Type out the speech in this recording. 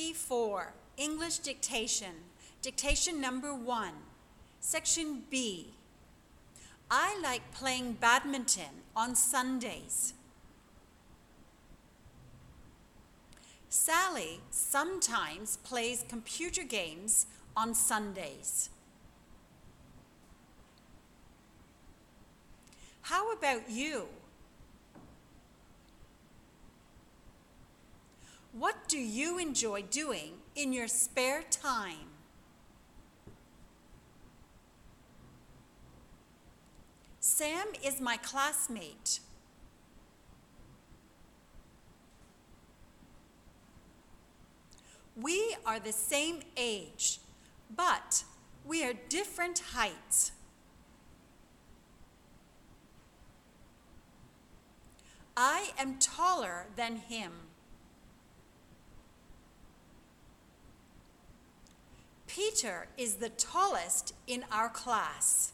P4, English dictation, dictation number 1, section B. I like playing badminton on Sundays. Sally sometimes plays computer games on Sundays. How about you? What do you enjoy doing in your spare time? Sam is my classmate. We are the same age, but we are different heights. I am taller than him. Peter is the tallest in our class.